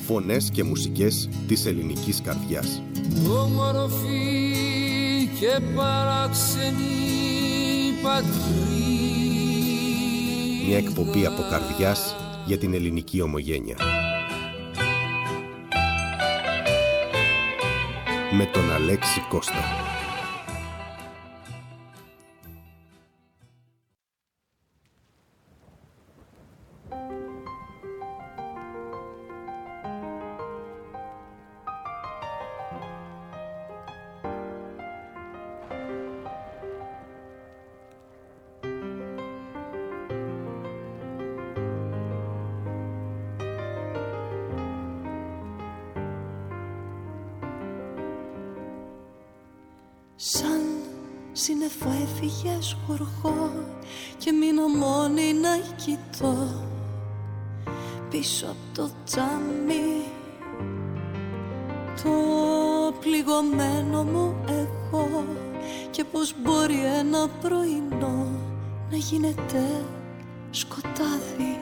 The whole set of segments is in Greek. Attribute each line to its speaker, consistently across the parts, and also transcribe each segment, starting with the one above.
Speaker 1: Φωνές και μουσικές της ελληνικής καρδιάς.
Speaker 2: Όμορφη και παράξενη πατρίδα.
Speaker 1: Μια εκπομπή από καρδιάς για την ελληνική ομογένεια. Με τον Αλέξη Κώστα.
Speaker 3: Σαν σύννεφο έφυγες γοργό και μείνα μόνη να κοιτώ πίσω από το τζάμι το πληγωμένο μου εγώ, και πως μπορεί ένα πρωινό να γίνεται σκοτάδι.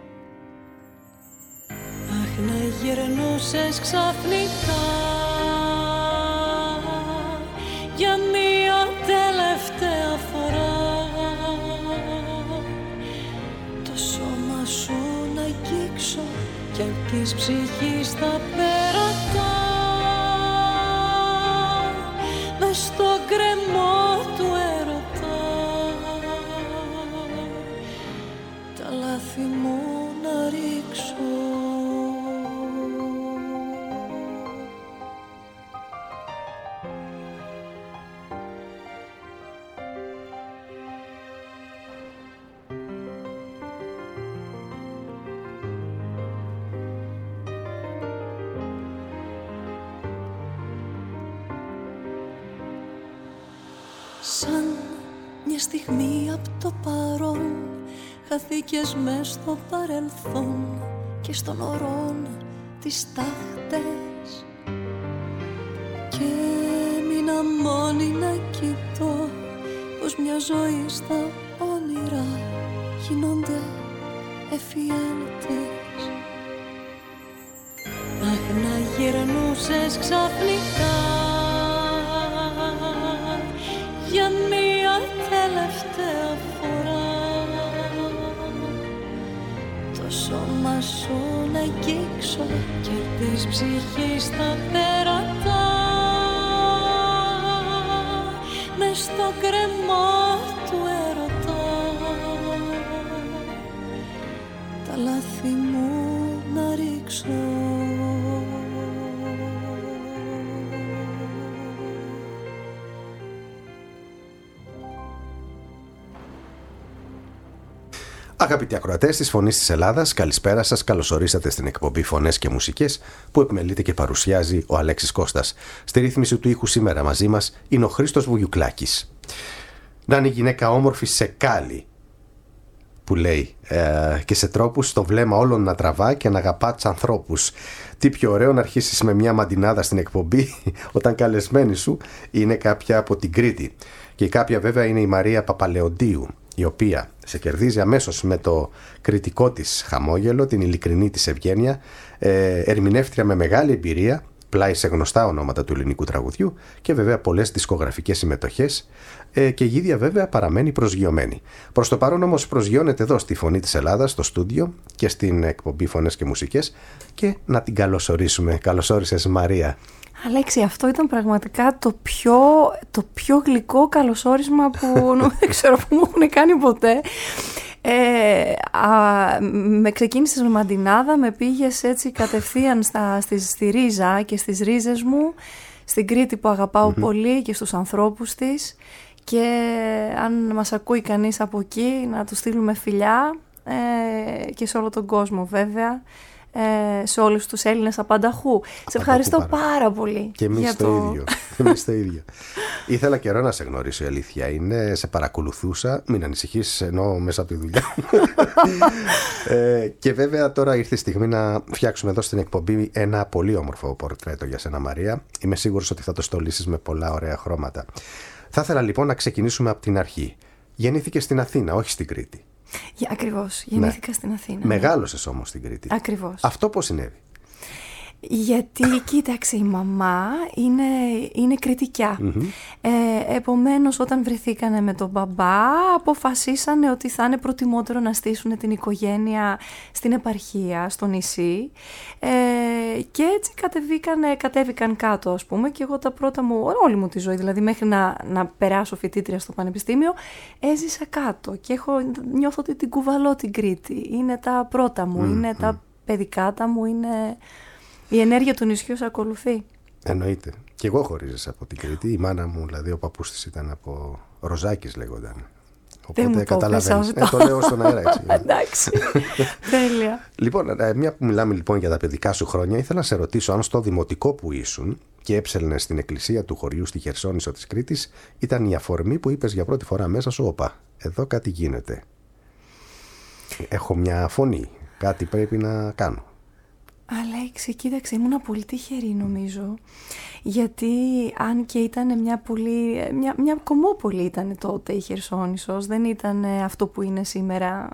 Speaker 3: Αχ, να γυρνούσες ξαφνικά για μία τελευταία φορά, το σώμα σου να αγγίξω και απ' της ψυχής τα πέρατα, μες στο γκρεμό του έρωτα, τα λάθη μου να ρίξω. Σαν μια στιγμή απ' το παρόν χαθήκες μες στο παρελθόν και στον ορόν τις τάχτες, και μείνα μόνη να κοιτώ πως μια ζωή στα όνειρα γίνονται εφιάλτες. Αχ, να γυρνούσες ξαφνικά για μία τελευταία φορά, το σώμα σου να αγγίξω και της ψυχής τα πέρατα, μες στο κρεμό του έρωτα, τα λάθη μου να ρίξω.
Speaker 1: Αγαπητοί ακροατές της Φωνής της Ελλάδας, καλησπέρα σας. Καλώς ορίσατε στην εκπομπή Φωνές και Μουσικές που επιμελείται και παρουσιάζει ο Αλέξης Κώστας. Στη ρύθμιση του ήχου σήμερα μαζί μας είναι ο Χρήστος Βουγιουκλάκης. Να είναι η γυναίκα όμορφη σε κάλλη, που λέει, και σε τρόπους το βλέμμα όλων να τραβά και να αγαπά τους ανθρώπους. Τι πιο ωραίο να αρχίσεις με μια μαντινάδα στην εκπομπή όταν καλεσμένη σου είναι κάποια από την Κρήτη. Και η κάποια βέβαια είναι η Μαρία Παπαλεοντίου, η οποία σε κερδίζει αμέσως με το κριτικό της χαμόγελο, την ειλικρινή της ευγένεια, ερμηνεύτρια με μεγάλη εμπειρία, πλάι σε γνωστά ονόματα του ελληνικού τραγουδιού και βέβαια πολλές δισκογραφικές συμμετοχές, και η ίδια βέβαια παραμένει προσγειωμένη. Προς το παρόν όμως προσγειώνεται εδώ στη Φωνή της Ελλάδας, στο στούντιο και στην εκπομπή Φωνές και Μουσικές, και να την καλωσορίσουμε. Καλώς όρισες, Μαρία.
Speaker 4: Αλέξη, αυτό ήταν πραγματικά το πιο γλυκό καλωσόρισμα που δεν ξέρω που μου έχουν κάνει ποτέ. Με ξεκίνησες με μαντινάδα, με πήγες έτσι κατευθείαν στη ρίζα και στις ρίζες μου, στην Κρήτη που αγαπάω πολύ και στους ανθρώπους της, και αν μας ακούει κανείς από εκεί να του στείλουμε φιλιά, και σε όλο τον κόσμο βέβαια, σε όλους τους Έλληνες απανταχού. Σε ευχαριστώ πάρα πολύ.
Speaker 1: Και εμείς το ίδιο. Εμείς το ίδιο. Ήθελα καιρό να σε γνωρίσω, η αλήθεια είναι. Σε παρακολουθούσα, μην ανησυχείς, ενώ μέσα από τη δουλειά. Και βέβαια τώρα ήρθε η στιγμή να φτιάξουμε εδώ στην εκπομπή ένα πολύ όμορφο πορτρέτο για σένα, Μαρία. Είμαι σίγουρος ότι θα το στολίσεις με πολλά ωραία χρώματα. Θα ήθελα λοιπόν να ξεκινήσουμε από την αρχή. Γεννήθηκες στην Αθήνα, όχι στην Κρήτη.
Speaker 4: Ακριβώς, γεννήθηκα στην Αθήνα.
Speaker 1: Μεγάλωσες όμως στην Κρήτη.
Speaker 4: Ακριβώς.
Speaker 1: Αυτό πώς συνέβη?
Speaker 4: Γιατί, κοίταξε, η μαμά είναι κριτικιά. Επομένως, όταν βρεθήκανε με τον μπαμπά, αποφασίσανε ότι θα είναι προτιμότερο να στήσουν την οικογένεια στην επαρχία, στο νησί. Και έτσι κατέβηκαν κάτω, ας πούμε, και εγώ τα πρώτα μου, όλη μου τη ζωή, δηλαδή μέχρι να περάσω φοιτήτρια στο πανεπιστήμιο, έζησα κάτω και νιώθω ότι την κουβαλώ την Κρήτη. Είναι τα πρώτα μου, είναι τα παιδικάτα μου, είναι... Η ενέργεια του νησιού σε ακολουθεί.
Speaker 1: Εννοείται. Και εγώ χωρίζησα από την Κρήτη. Η μάνα μου, δηλαδή, ο παππούς της ήταν από Ροζάκης, λέγονταν. Οπότε καταλαβαίνεις. Το λέω στον αέρα, έτσι.
Speaker 4: Εντάξει. Τέλεια.
Speaker 1: Λοιπόν, μια που μιλάμε λοιπόν για τα παιδικά σου χρόνια, ήθελα να σε ρωτήσω αν στο δημοτικό που ήσουν και έψελνες στην εκκλησία του χωριού στη Χερσόνησο της Κρήτης, ήταν η αφορμή που είπες για πρώτη φορά μέσα σου, όπα, εδώ κάτι γίνεται. Έχω μια φωνή. Κάτι πρέπει να κάνω.
Speaker 4: Αλέξη, κοίταξε, ήμουν πολύ τυχερή νομίζω, γιατί αν και ήταν μια κομμόπολη ήταν τότε η Χερσόνησος, δεν ήταν αυτό που είναι σήμερα.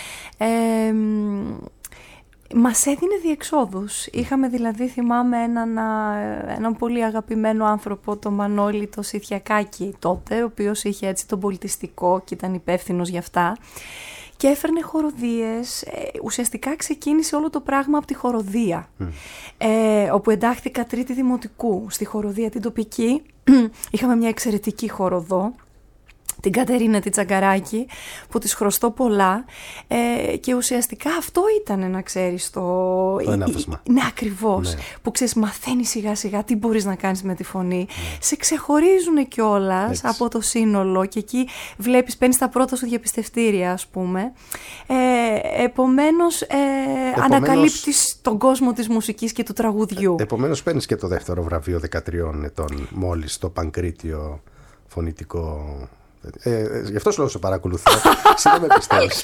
Speaker 4: Μας έδινε διεξόδους. Είχαμε δηλαδή, θυμάμαι, έναν πολύ αγαπημένο άνθρωπο, τον Μανώλη το Σιθιακάκη τότε, ο οποίος είχε έτσι τον πολιτιστικό και ήταν υπεύθυνος για αυτά. Και έφερνε χοροδίες, ουσιαστικά ξεκίνησε όλο το πράγμα από τη χοροδία, όπου εντάχθηκα τρίτη δημοτικού στη χοροδία την τοπική. Είχαμε μια εξαιρετική χοροδό, την Κατερίνα τη Τσαγκαράκη, που της χρωστώ πολλά, και ουσιαστικά αυτό ήταν, να ξέρεις, το
Speaker 1: έναυσμα.
Speaker 4: Ναι, ακριβώς. Ναι. Που ξέρεις, μαθαίνεις σιγά σιγά τι μπορείς να κάνεις με τη φωνή. Σε ξεχωρίζουν κιόλας από το σύνολο και εκεί βλέπεις, παίρνεις τα πρώτα σου διαπιστευτήρια, ας πούμε. Επομένως, ανακαλύπτεις τον κόσμο της μουσικής και του τραγουδιού.
Speaker 1: Επομένως παίρνεις και το δεύτερο βραβείο 13 ετών μόλις στο Πανκρίτιο φωνητικό. Γι' αυτό σου λέω σε παρακολουθώ. Εσύ δεν με πιστεύεις.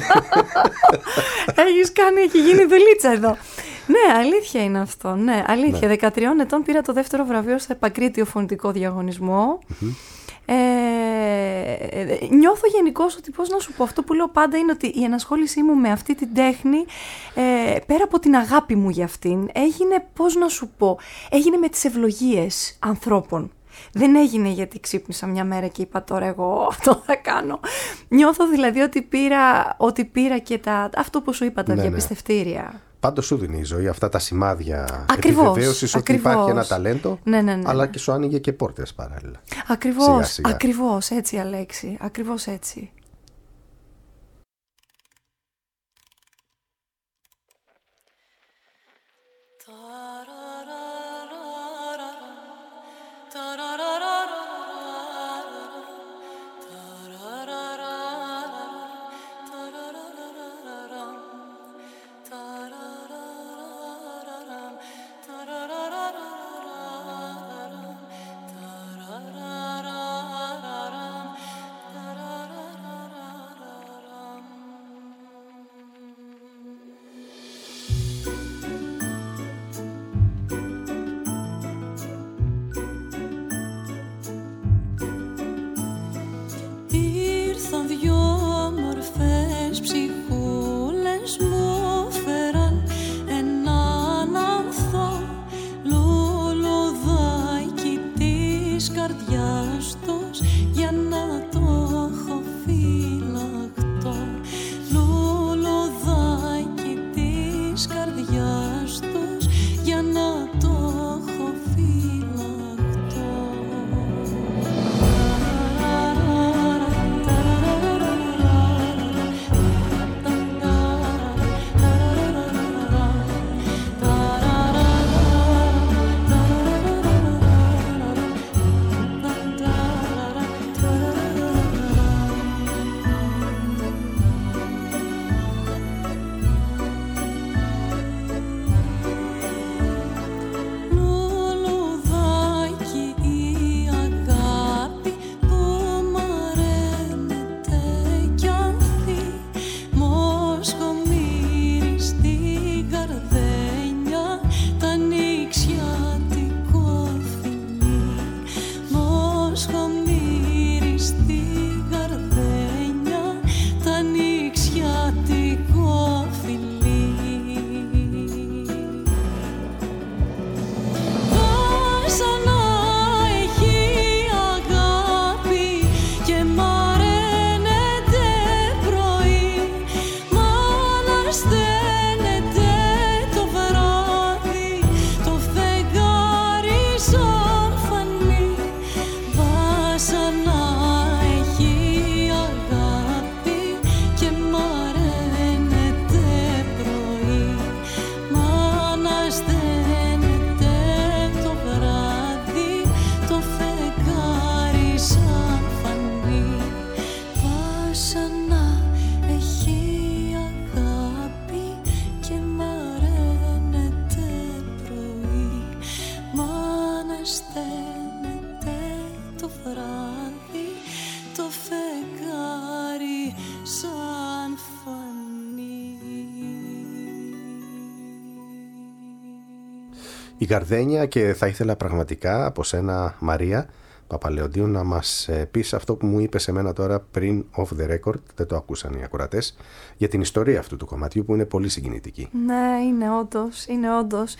Speaker 4: Έχει γίνει δουλίτσα εδώ. Ναι, αλήθεια είναι αυτό. Ναι, αλήθεια. 13 ετών πήρα το δεύτερο βραβείο σε Πανκρίτιο φωνητικό διαγωνισμό. Νιώθω γενικώς ότι, πώς να σου πω, αυτό που λέω πάντα είναι ότι η ενασχόλησή μου με αυτή την τέχνη, πέρα από την αγάπη μου για αυτήν, έγινε, πώς να σου πω, έγινε με τις ευλογίες ανθρώπων. Δεν έγινε γιατί ξύπνησα μια μέρα και είπα τώρα εγώ αυτό θα κάνω. Νιώθω δηλαδή ότι πήρα και αυτό που σου είπα, τα διαπιστευτήρια.
Speaker 1: Πάντως σου δίνει η ζωή αυτά τα σημάδια επιβεβαίωσης ότι υπάρχει ένα ταλέντο, αλλά και σου άνοιγε και πόρτες παράλληλα.
Speaker 4: Ακριβώς έτσι, Αλέξη, ακριβώς έτσι.
Speaker 1: Η Γαρδένια, και θα ήθελα πραγματικά από σένα, Μαρία Παπαλεοντίου, να μας πεις αυτό που μου είπες σε μένα τώρα πριν off the record, δεν το ακούσαν οι ακροατές, για την ιστορία αυτού του κομματιού που είναι πολύ συγκινητική.
Speaker 4: Ναι, είναι όντως.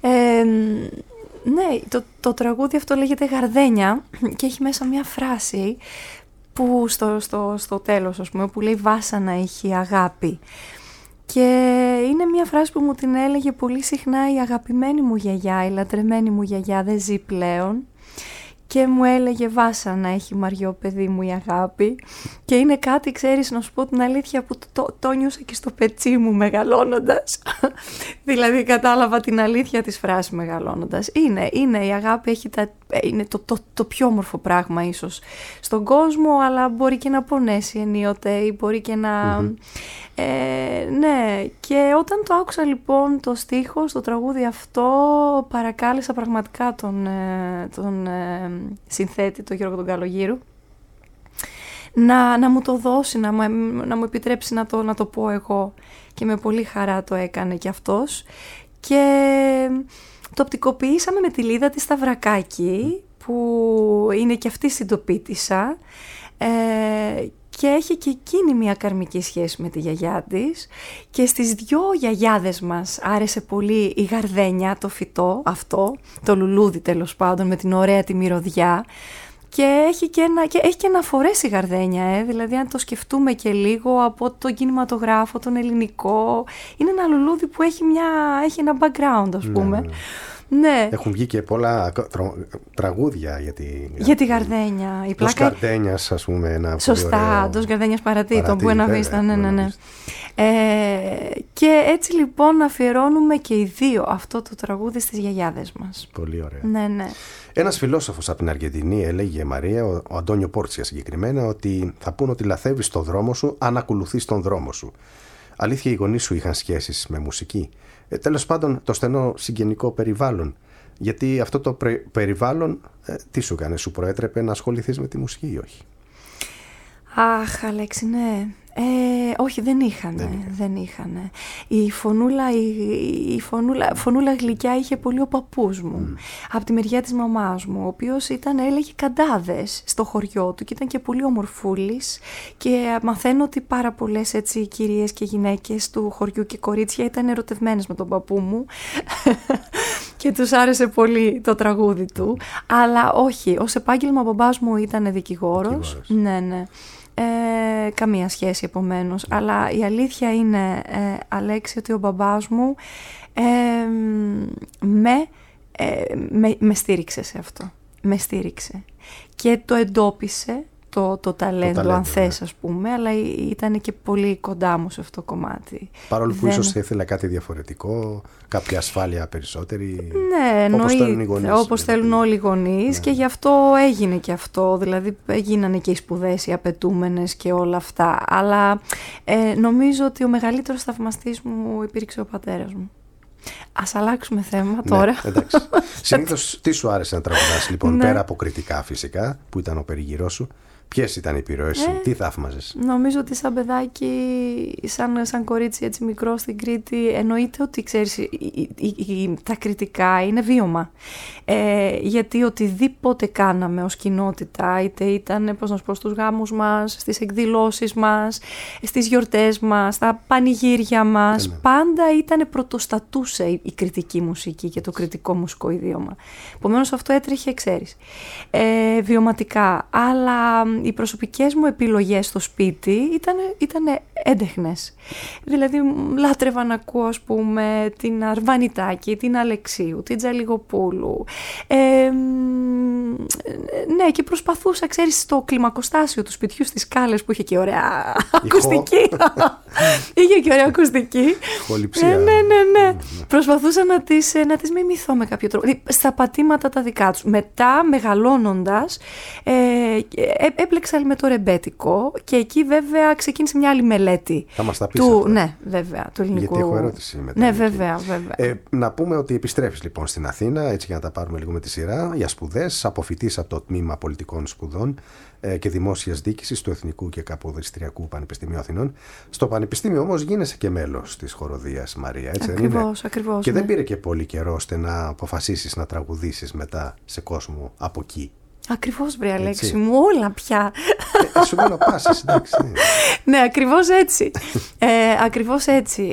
Speaker 4: Ναι, το τραγούδι αυτό λέγεται Γαρδένια και έχει μέσα μια φράση που στο τέλος, ας πούμε, που λέει «Βάσανα έχει αγάπη». Και είναι μια φράση που μου την έλεγε πολύ συχνά η αγαπημένη μου γιαγιά, η λατρεμένη μου γιαγιά, δεν ζει πλέον. Και μου έλεγε «Βάσανα έχει, Μαριό, παιδί μου, η αγάπη». Και είναι κάτι, ξέρεις, να σου πω την αλήθεια, που το νιώσα και στο πετσί μου μεγαλώνοντας. Δηλαδή κατάλαβα την αλήθεια της φράσης μεγαλώνοντας. Είναι η αγάπη, είναι το πιο όμορφο πράγμα ίσως στον κόσμο, αλλά μπορεί και να πονέσει ενίοτε ή μπορεί και να... ναι, και όταν το άκουσα λοιπόν το στίχο στο τραγούδι αυτό, παρακάλεσα πραγματικά τον συνθέτη, τον Γιώργο τον Καλογύρου, να μου το δώσει, να μου επιτρέψει να το πω εγώ, και με πολύ χαρά το έκανε και αυτός, και το οπτικοποιήσαμε με τη Λίδα τη Σταυρακάκη, που είναι και αυτή συντοπίτισσα, και έχει και εκείνη μια καρμική σχέση με τη γιαγιά της, και στις δυο γιαγιάδες μας άρεσε πολύ η Γαρδένια, το φυτό αυτό, το λουλούδι τέλος πάντων, με την ωραία τη μυρωδιά, και έχει και αναφορές η Γαρδένια, δηλαδή αν το σκεφτούμε και λίγο από τον κινηματογράφο, τον ελληνικό, είναι ένα λουλούδι που έχει ένα background, ας πούμε. Ναι.
Speaker 1: Έχουν βγει και πολλά τραγούδια για τη
Speaker 4: Γαρδένια. Η
Speaker 1: πλάκα... Γαρδένιας, ας πούμε, ένα
Speaker 4: σωστά, «Dos Γαρδένιας παρατήτων», που ένα βίστα, ναι. Και έτσι λοιπόν αφιερώνουμε και οι δύο αυτό το τραγούδι στις γιαγιάδες μας.
Speaker 1: Πολύ ωραία.
Speaker 4: Ναι.
Speaker 1: Ένας φιλόσοφος από την Αργεντινή έλεγε, Μαρία, ο Αντώνιο Πόρτσια συγκεκριμένα, ότι θα πούν ότι λαθεύεις τον δρόμο σου αν ακολουθείς τον δρόμο σου. Αλήθεια, οι γονείς σου είχαν σχέσεις με μουσική? Τέλος πάντων, το στενό συγγενικό περιβάλλον. Γιατί αυτό το περιβάλλον, τι σου έκανε, σου προέτρεπε να ασχοληθείς με τη μουσική ή όχι?
Speaker 4: Αχ, Αλέξη, ναι. Όχι, δεν είχανε. Η φωνούλα γλυκιά είχε πολύ ο παππούς μου, από τη μεριά της μαμάς μου, ο οποίος έλεγε καντάδες στο χωριό του και ήταν και πολύ ομορφούλης, και μαθαίνω ότι πάρα πολλές έτσι κυρίες και γυναίκες του χωριού και κορίτσια ήταν ερωτευμένες με τον παππού μου και τους άρεσε πολύ το τραγούδι του, αλλά όχι, ως επάγγελμα ο μπαμπάς μου ήταν δικηγόρος. Ναι. Καμία σχέση επομένως, αλλά η αλήθεια είναι, Αλέξη, ότι ο μπαμπάς μου με στήριξε σε αυτό, με στήριξε και το εντόπισε το ταλέντο, αν θες, ας πούμε, αλλά ήταν και πολύ κοντά μου σε αυτό το κομμάτι.
Speaker 1: Παρόλο που ίσως ήθελα κάτι διαφορετικό, κάποια ασφάλεια περισσότερη.
Speaker 4: Ναι, εννοείται, όπως θέλουν όλοι οι γονείς, ναι. Και γι' αυτό έγινε και αυτό, δηλαδή γίνανε και οι σπουδές, οι απαιτούμενες και όλα αυτά, αλλά νομίζω ότι ο μεγαλύτερος θαυμαστής μου υπήρξε ο πατέρας μου. Ας αλλάξουμε θέμα τώρα.
Speaker 1: Ναι, εντάξει. Συνήθως τι σου άρεσε να τραγουδάς, λοιπόν, ναι. Πέρα από κριτικά φυσικά, που ήταν ο περιγυρός σου, ποιες ήταν οι επιρροές σου, τι θαύμαζες?
Speaker 4: Νομίζω ότι σαν παιδάκι, σαν κορίτσι έτσι μικρό στην Κρήτη, εννοείται ότι ξέρεις, τα κριτικά είναι βίωμα. Γιατί οτιδήποτε κάναμε ως κοινότητα, είτε ήταν, πώς να σου πω, στους γάμους μας, στις εκδηλώσεις μας, στις γιορτές μας, στα πανηγύρια μας, πάντα πρωτοστατούσε η κριτική μουσική και το κριτικό μουσικό ιδίωμα. Επομένως αυτό έτρεχε, ξέρεις, βιωματικά, αλλά οι προσωπικές μου επιλογές στο σπίτι ήταν έντεχνες. Δηλαδή λάτρευα να ακούω, ας πούμε, την Αρβανιτάκη, την Αλεξίου, την Τζαλιγοπούλου. Ναι, και προσπαθούσα, ξέρεις, στο κλιμακοστάσιο του σπιτιού στις σκάλες που είχε και ωραία ακουστική. Είχε και ωραία ακουστική. Ναι. Προσπαθούσα να τις μιμηθώ με κάποιο τρόπο. Στα πατήματα τα δικά τους. Μετά, μεγαλώνοντας, έμπλεξα με το ρεμπέτικο και εκεί βέβαια ξεκίνησε μια άλλη μελέτη.
Speaker 1: Θα μας τα πεις αυτά.
Speaker 4: Ναι, βέβαια, του ελληνικού.
Speaker 1: Γιατί έχω ερώτηση μετά.
Speaker 4: Ναι, βέβαια.
Speaker 1: Να πούμε ότι επιστρέφεις λοιπόν στην Αθήνα, έτσι για να τα πάρουμε λίγο με τη σειρά, για σπουδές, αποφοιτείς από το Τμήμα Πολιτικών Σπουδών και Δημόσιας Διοίκησης του Εθνικού και Καποδιστριακού Πανεπιστημίου Αθηνών. Στο Πανεπιστήμιο όμως γίνεσαι και μέλος της χοροδίας, Μαρία, έτσι δεν είναι?
Speaker 4: Ακριβώς.
Speaker 1: Και δεν πήρε και πολύ καιρό ώστε να αποφασίσεις να τραγουδήσεις μετά σε κόσμο από εκεί.
Speaker 4: Ακριβώς, βρε Αλέξη μου, όλα πια.
Speaker 1: Σου λέω να πάσεις, εντάξει.
Speaker 4: Ναι, ακριβώς έτσι.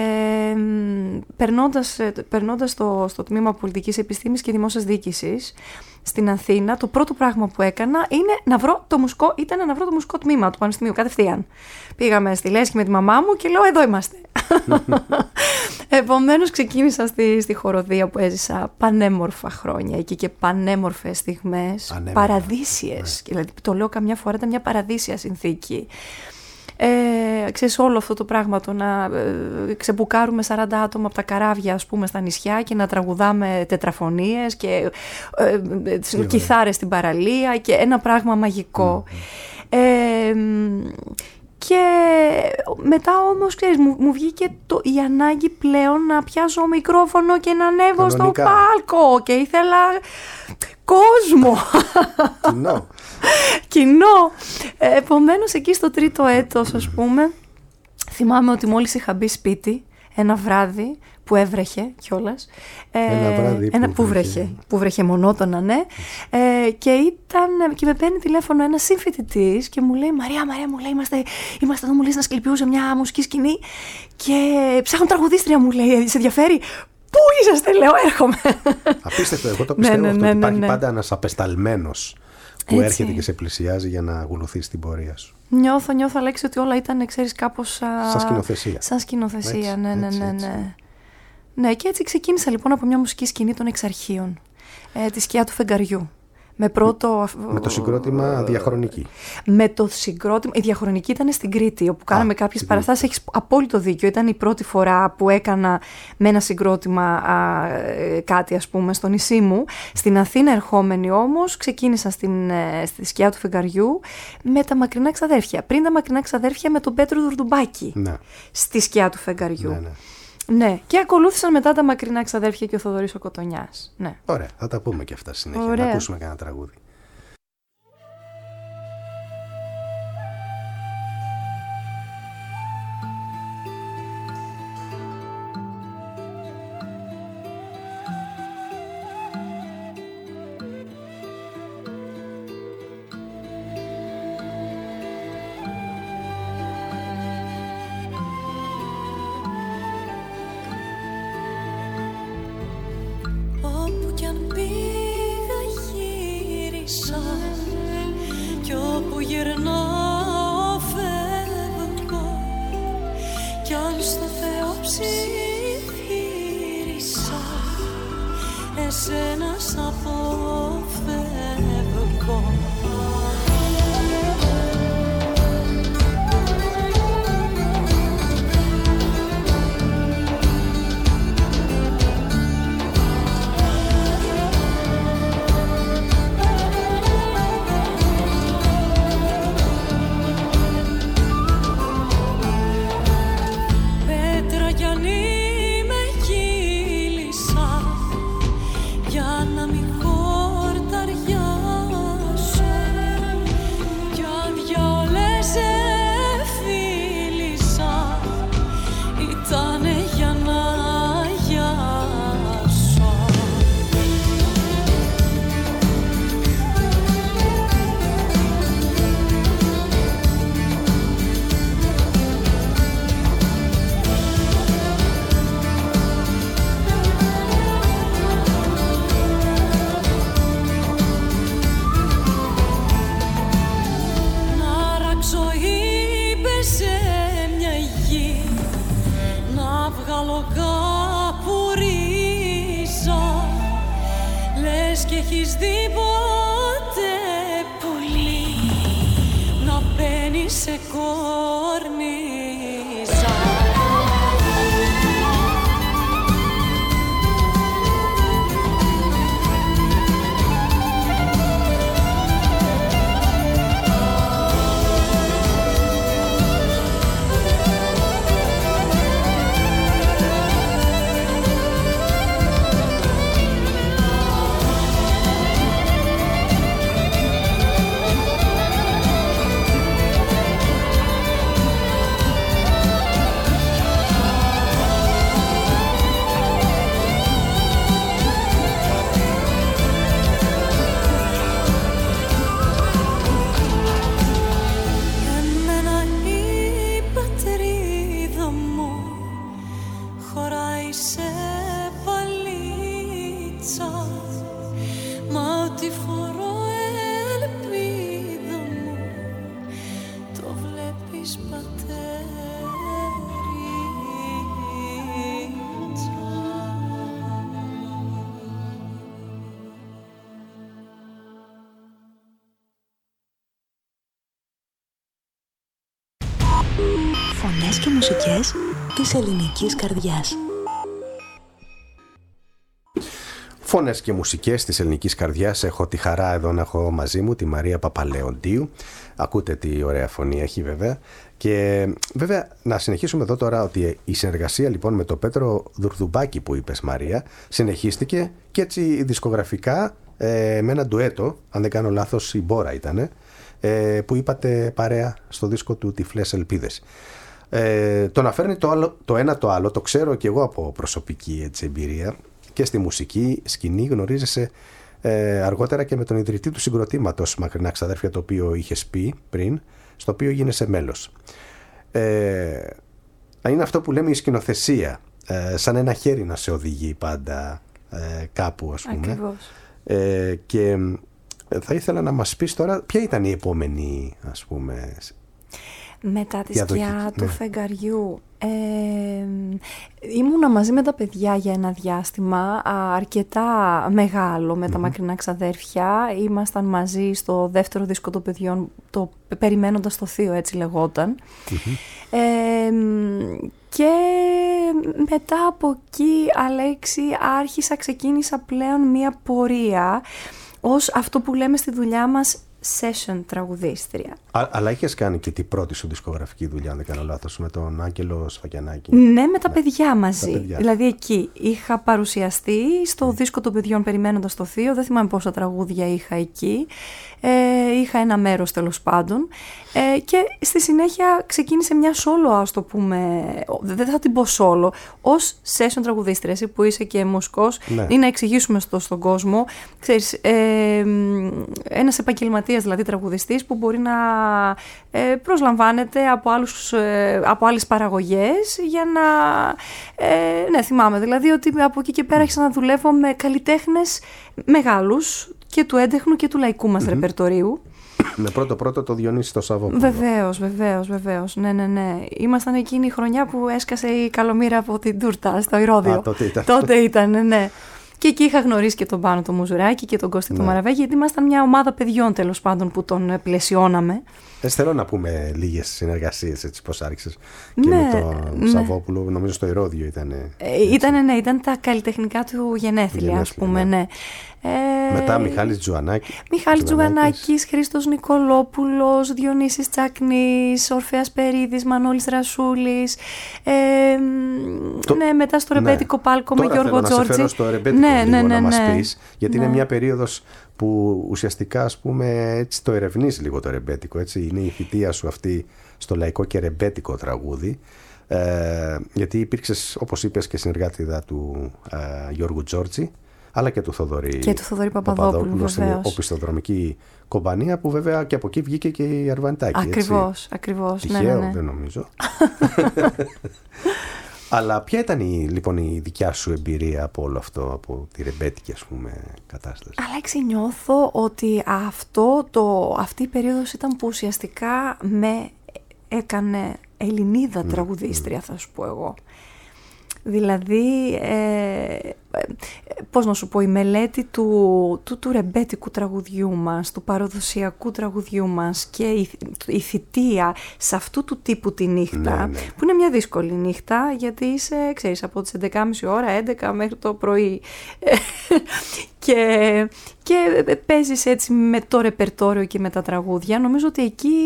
Speaker 4: Περνώντας στο Τμήμα Πολιτικής Επιστήμης και Δημόσιας Διοίκησης στην Αθήνα, το πρώτο πράγμα που έκανα ήταν να βρω το μουσικό τμήμα του Πανεπιστημίου κατευθείαν. Πήγαμε στη Λέσχη με τη μαμά μου και λέω εδώ είμαστε. Επομένως ξεκίνησα στη χοροδία που έζησα πανέμορφα χρόνια εκεί και πανέμορφες στιγμές, παραδείσιες. Ναι. Δηλαδή το λέω καμιά φορά, ήταν μια παραδείσια συνθήκη. Ξέρεις, όλο αυτό το πράγμα, το να ξεμπουκάρουμε 40 άτομα από τα καράβια, ας πούμε, στα νησιά και να τραγουδάμε τετραφωνίες και κιθάρες στην παραλία και ένα πράγμα μαγικό. Και μετά όμως, ξέρεις, μου βγήκε η ανάγκη πλέον να πιάσω μικρόφωνο και να ανέβω στο πάλκο και ήθελα κόσμο. Κοινό. Επομένως, εκεί στο τρίτο έτος, ας πούμε, θυμάμαι ότι μόλις είχα μπει σπίτι ένα βράδυ που έβρεχε κιόλας. Που βρέχε μονότονα, ναι. Και με παίρνει τηλέφωνο ένας συμφοιτητής και μου λέει Μαρία, μου λέει, είμαστε εδώ, μου λέει, να σκληπιούσε μια μουσική σκηνή και ψάχνω τραγουδίστρια, μου λέει, σε ενδιαφέρει? Πού είσαστε, λέω, έρχομαι. Απίστευτο,
Speaker 1: εγώ το πιστεύω αυτό, ότι υπάρχει πάντα ένας απεσταλμένος που έρχεται και σε πλησιάζει για να ακολουθήσει την πορεία σου.
Speaker 4: Νιώθω, Αλέξη, ότι όλα ήταν, ξέρεις, κάπως σαν σκηνοθεσία. Ναι. Ναι, και έτσι ξεκίνησα λοιπόν από μια μουσική σκηνή των Εξαρχείων, τη Σκιά του Φεγγαριού. Με το
Speaker 1: συγκρότημα Διαχρονική.
Speaker 4: Η Διαχρονική ήταν στην Κρήτη, όπου κάναμε κάποιες παραστάσεις. Έχεις απόλυτο δίκιο. Ήταν η πρώτη φορά που έκανα με ένα συγκρότημα κάτι, ας πούμε, στο νησί μου. Στην Αθήνα ερχόμενη όμως, ξεκίνησα στη Σκιά του Φεγγαριού με τα Μακρινά Ξαδέρφια. Πριν τα Μακρινά Ξαδέρφια με τον Πέτρο Δουρντουμπάκη. Ναι. Στη Σκιά του Φεγγαριού. Ναι. Ναι, και ακολούθησαν μετά τα Μακρινά Ξαδέρφια και ο Θοδωρής ο Κοτονιάς. Ναι.
Speaker 1: Ωραία, θα τα πούμε και αυτά συνέχεια. Ωραία. Να ακούσουμε κανένα τραγούδι.
Speaker 3: σε βαλίτσα, μα ό,τι φορώ ελπίδα μου το βλέπεις πατέριτσα.
Speaker 5: Φωνές και μουσικές της ελληνικής καρδιάς.
Speaker 1: Φωνές και μουσικές της ελληνικής καρδιάς. Έχω τη χαρά εδώ να έχω μαζί μου τη Μαρία Παπαλεοντίου. Ακούτε τι ωραία φωνή έχει βέβαια. Και βέβαια να συνεχίσουμε εδώ τώρα ότι η συνεργασία λοιπόν με τον Πέτρο Δουρδουμπάκη που είπες Μαρία συνεχίστηκε και έτσι δισκογραφικά με ένα ντουέτο, αν δεν κάνω λάθος η Μπόρα ήτανε, που είπατε παρέα στο δίσκο του Τυφλές Ελπίδες. Το να φέρνει το ένα το άλλο το ξέρω και εγώ από προσωπική έτσι, εμπειρία και στη μουσική σκηνή γνωρίζεσαι αργότερα και με τον ιδρυτή του συγκροτήματος Μακρινά Ξαδέρφια, το οποίο είχες πει πριν, στο οποίο γίνεσαι μέλος. Είναι αυτό που λέμε η σκηνοθεσία, σαν ένα χέρι να σε οδηγεί πάντα κάπου ας πούμε.
Speaker 4: Ακριβώς.
Speaker 1: Και θα ήθελα να μας πεις τώρα ποια ήταν η επόμενη ας πούμε
Speaker 4: μετά τη σκιά του φεγγαριού ήμουνα μαζί με τα παιδιά για ένα διάστημα αρκετά μεγάλο με τα Μακρινά Ξαδέρφια. Ήμασταν μαζί στο δεύτερο δίσκο των παιδιών, το Περιμένοντας το Θείο έτσι λεγόταν. Και μετά από εκεί, Αλέξη, ξεκίνησα πλέον μία πορεία ως αυτό που λέμε στη δουλειά μας session τραγουδίστρια.
Speaker 1: Αλλά είχες κάνει και την πρώτη σου δισκογραφική δουλειά, αν δεν κάνω λάθος, με τον Άγγελο Σφακιανάκη.
Speaker 4: Ναι, με τα παιδιά μαζί. Δηλαδή εκεί είχα παρουσιαστεί στο δίσκο των παιδιών Περιμένοντας το Θείο. Δεν θυμάμαι πόσα τραγούδια είχα εκεί. Είχα ένα μέρος τέλος πάντων. Και στη συνέχεια ξεκίνησε μια solo, ας το πούμε, δεν θα την πω solo, ως session τραγουδίστρια, εσύ που είσαι και μουσικός, ή να εξηγήσουμε στον κόσμο. Ξέρεις, ένας επαγγελματίας δηλαδή τραγουδιστής που μπορεί να προσλαμβάνεται από άλλες παραγωγές για να... ναι, θυμάμαι δηλαδή ότι από εκεί και πέρα άρχισα να δουλεύω με καλλιτέχνες μεγάλους και του έντεχνου και του λαϊκού μας ρεπερτορίου.
Speaker 1: Με πρώτο το Διονύση το Σαββόπουλο.
Speaker 4: Βεβαίως. Ναι. Ήμασταν εκείνη η χρονιά που έσκασε η καλομήρα από την τούρτα στο Ηρώδειο. Τότε ήταν, ναι. Και εκεί είχα γνωρίσει και τον Πάνο το Μουζουράκη και τον Κώστη το Μαραβέγη, γιατί ήμασταν μια ομάδα παιδιών τέλος πάντων που τον πλαισιώναμε. Θέλω
Speaker 1: να πούμε λίγες συνεργασίες, έτσι πώς άρχισες και με τον Σαββόπουλο, νομίζω στο Ηρώδειο ήταν.
Speaker 4: Ήταν τα καλλιτεχνικά του γενέθλια, ας πούμε, ναι.
Speaker 1: Μετά Μιχάλης
Speaker 4: Τζουγανάκης, Χρήστος Νικολόπουλος, Διονύσης Τσακνής, Ορφέας Περίδης, Μανώλης Ρασούλης. Ναι, μετά στο ρεμπέτικο πάλκο με Γιώργο Τζόρτζη.
Speaker 1: Τώρα θέλω να σε φέρω στο ρεμπέτικο να μας πεις, γιατί είναι μια περίοδος που ουσιαστικά ας πούμε έτσι το ερευνείς λίγο το ρεμπέτικο, έτσι είναι η θητεία σου αυτή στο λαϊκό και ρεμπέτικο τραγούδι, γιατί υπήρξες όπως είπες και συνεργάτηδα του Γιώργου Τζόρτζη αλλά και του Θοδωρή
Speaker 4: Παπαδόπουλου
Speaker 1: στην οπισθοδρομική κομπανία, που βέβαια και από εκεί βγήκε και η Αρβανιτάκη.
Speaker 4: Ακριβώς.
Speaker 1: Τυχαίο,
Speaker 4: ναι.
Speaker 1: Δεν νομίζω. Αλλά ποια ήταν λοιπόν η δικιά σου εμπειρία από όλο αυτό, από τη ρεμπέτικη ας πούμε κατάσταση?
Speaker 4: Αλέξη, νιώθω ότι αυτή η περίοδος ήταν που ουσιαστικά με έκανε Ελληνίδα τραγουδίστρια, θα σου πω εγώ. Δηλαδή, πώς να σου πω, η μελέτη του ρεμπέτικου τραγουδιού μας, του παραδοσιακού τραγουδιού μας και η θητεία σε αυτού του τύπου τη νύχτα, που είναι μια δύσκολη νύχτα, γιατί είσαι, ξέρεις, από τις 11.30 ώρα, 11 μέχρι το πρωί και παίζεις έτσι με το ρεπερτόριο και με τα τραγούδια. Νομίζω ότι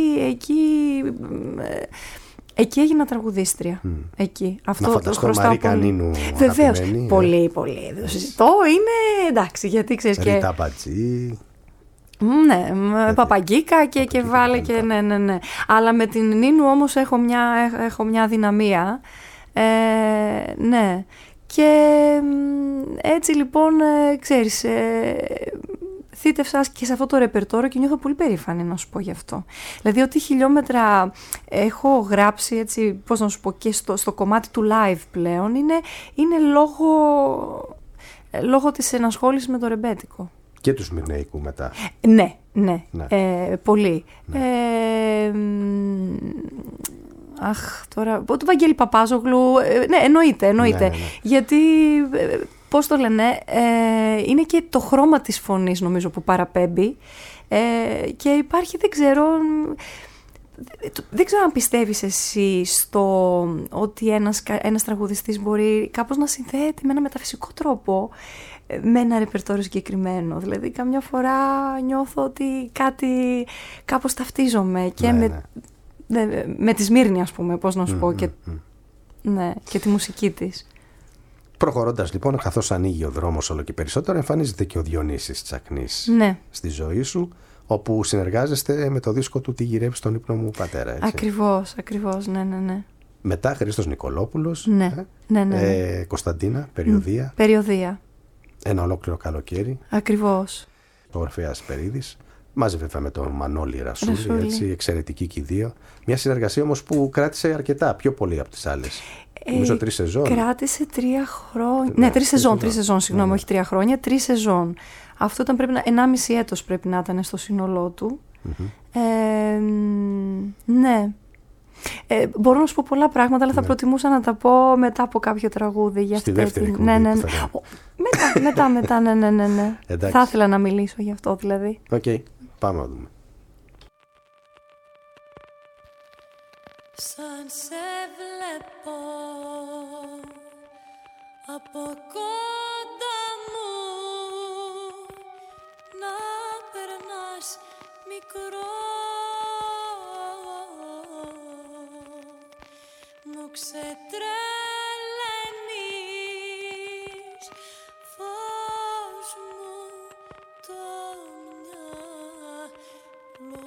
Speaker 4: εκεί έγινα τραγουδίστρια. Εκεί.
Speaker 1: Αυτό να φανταστώ Μαρή Κανίνου.
Speaker 4: Βεβαίως. Πολύ. Δεν το συζητώ. Είναι εντάξει, γιατί ξέρεις και...
Speaker 1: Ρίτα Μπατζή.
Speaker 4: Ναι, Παπαγκίκα και βάλε και ναι. Αλλά με την Νίνου όμως έχω μια αδυναμία. Ναι. Και έτσι λοιπόν, ξέρεις... θύτευσα και σε αυτό το ρεπερτόριο και νιώθω πολύ περήφανη να σου πω γι' αυτό. Δηλαδή ό,τι χιλιόμετρα έχω γράψει, έτσι, πώς να σου πω, και στο κομμάτι του live πλέον είναι λόγω της ενασχόλησης με το ρεμπέτικο.
Speaker 1: Και του Σμυρνεϊκού μετά.
Speaker 4: Ναι. Πολύ.
Speaker 1: Ναι.
Speaker 4: Τώρα, του Βαγγέλη Παπάζογλου, ναι, εννοείται.
Speaker 1: Ναι.
Speaker 4: Γιατί, πώς το λένε, είναι και το χρώμα της φωνής, νομίζω, που παραπέμπει, και υπάρχει, δεν ξέρω αν πιστεύεις εσύ στο ότι ένας τραγουδιστής μπορεί κάπως να συνδέεται με ένα μεταφυσικό τρόπο με ένα ρεπερτόριο συγκεκριμένο. Δηλαδή, καμιά φορά νιώθω ότι κάπως ταυτίζομαι και με τη Σμύρνη, ας πούμε, πώς να σου πω, και τη μουσική της.
Speaker 1: Προχωρώντας λοιπόν, καθώς ανοίγει ο δρόμος όλο και περισσότερο, εμφανίζεται και ο Διονύσης Τσακνής στη ζωή σου, όπου συνεργάζεστε με το δίσκο του «Τι γυρεύει στον ύπνο μου πατέρα», έτσι.
Speaker 4: Ακριβώς, ναι.
Speaker 1: Μετά Χρήστος Νικολόπουλος,
Speaker 4: ναι.
Speaker 1: Κωνσταντίνα, Περιοδία.
Speaker 4: Περιοδία.
Speaker 1: Ένα ολόκληρο καλοκαίρι.
Speaker 4: Ακριβώς.
Speaker 1: Ο Ορφέας Περίδης. Μαζί βέβαια με τον Μανώλη Ρασούλη, έτσι, εξαιρετική και οι δύο. Μια συνεργασία όμως που κράτησε αρκετά, πιο πολύ από τις άλλες. Νομίζω 3 σεζόν.
Speaker 4: Κράτησε 3 χρόνια. Ναι, 3 σεζόν, συγγνώμη, όχι 3 χρόνια, 3 σεζόν. Αυτό ήταν 1,5 έτος πρέπει να ήταν στο σύνολό του. Ναι. Μπορώ να σου πω πολλά πράγματα, αλλά θα προτιμούσα να τα πω μετά από κάποιο τραγούδι.
Speaker 1: Στη δεύτερη εκπομπή.
Speaker 4: Ναι. Μετά, ναι. Θα ήθελα να μιλήσω γι' αυτό, δηλαδή.
Speaker 1: Οκ, πάμε να δούμε.
Speaker 3: Σαν σε βλέπω από κοντά μου να περνάς μικρό, μου ξετρελαίνεις, φως μου το μυαλό.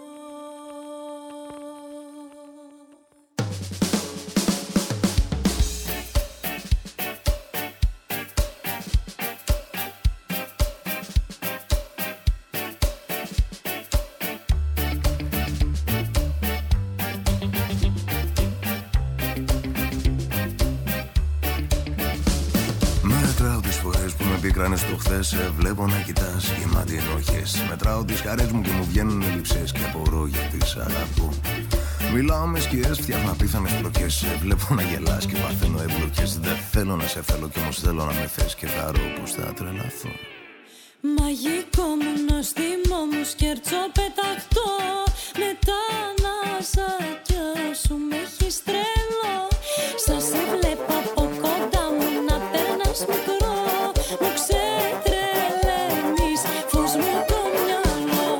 Speaker 6: Πίκρανες το χθες, σε βλέπω να κοιτάς γεμάτη ενοχές. Μετράω τις χαρές μου και μου βγαίνουν ελλειψές και απορώ γιατί σ' αγαπώ. Μιλάω με σκιές, φτιάχνω απίθανες πλοκές. Σε βλέπω να γελάς και παθαίνω εμπλοκές. Δεν θέλω να σε θέλω κι όμως θέλω να με θες και θα ρω πως θα τρελαθώ.
Speaker 3: Μαγικό μου νοστιμό μου σκέρτσο πεταχτώ. Με τα νασάκια σου με έχεις τρελό. Σαν σε βλέπω από κοντά μου να περνάς μικρό. Μου ξετρελαίνεις, φως μου το μυαλό.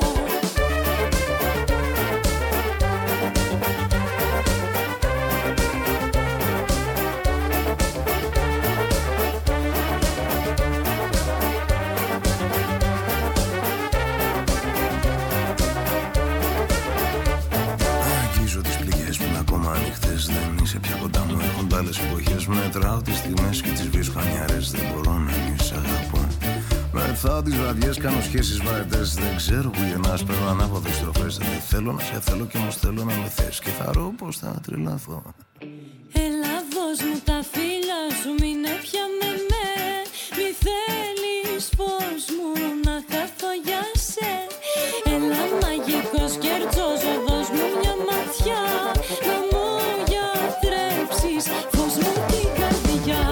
Speaker 6: Αγγίζω τις πληγές που είναι ακόμα ανοιχτές. Δεν είσαι πια κοντά μου, έρχονται άλλες εποχές. Μετράω τις στιγμές και τις βρίσκω ανιαρές. Δεν μπορώ να μη σ' αγαπώ. Μεθάω τις βραδιές, κάνω σχέσεις βαρετές. Δεν ξέρω που γεννάς, παίρνω ανάποδες στροφές. Δεν θέλω να σε θέλω κι όμως θέλω να με θες και θα ρω πως θα τρελαθώ.
Speaker 3: Έλα δώσ' μου τα φίλια σου, μείνε πια με με. Μη θέλεις φως μου να χαθώ για σε. Έλα μαγικός κερτσός, δώσ' μου μια ματιά. Να μου γιατρέψεις, φως μου την καρδιά.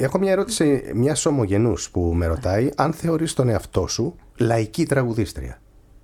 Speaker 1: Έχω μια ερώτηση μιας ομογενούς που με ρωτάει αν θεωρείς τον εαυτό σου λαϊκή τραγουδίστρια.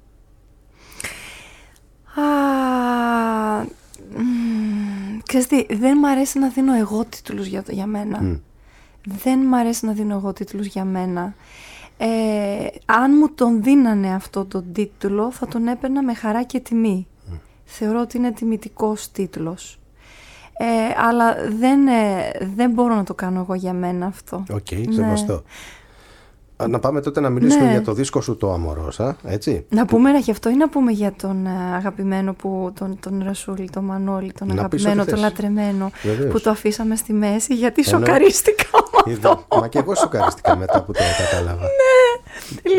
Speaker 4: Ξέρεις τι, δεν μ' αρέσει να δίνω εγώ τίτλους για μένα. Δεν μ' αρέσει να δίνω εγώ τίτλους για μένα. Αν μου τον δίνανε αυτό τον τίτλο, θα τον έπαιρνα με χαρά και τιμή. Θεωρώ ότι είναι τιμητικός τίτλος. Αλλά δεν μπορώ να το κάνω εγώ για μένα αυτό.
Speaker 1: Οκ, σεβαστό. Να πάμε τότε να μιλήσουμε για το δίσκο σου, το Αμορόσα, έτσι.
Speaker 4: Να πούμε γι' αυτό ή να πούμε για τον αγαπημένο, τον Ρασούλη, τον Μανώλη, τον αγαπημένο, τον λατρεμένο, που το αφήσαμε στη μέση, γιατί σοκαρίστηκα με αυτό.
Speaker 1: Μα και εγώ σοκαρίστηκα μετά που το κατάλαβα.
Speaker 4: Ναι,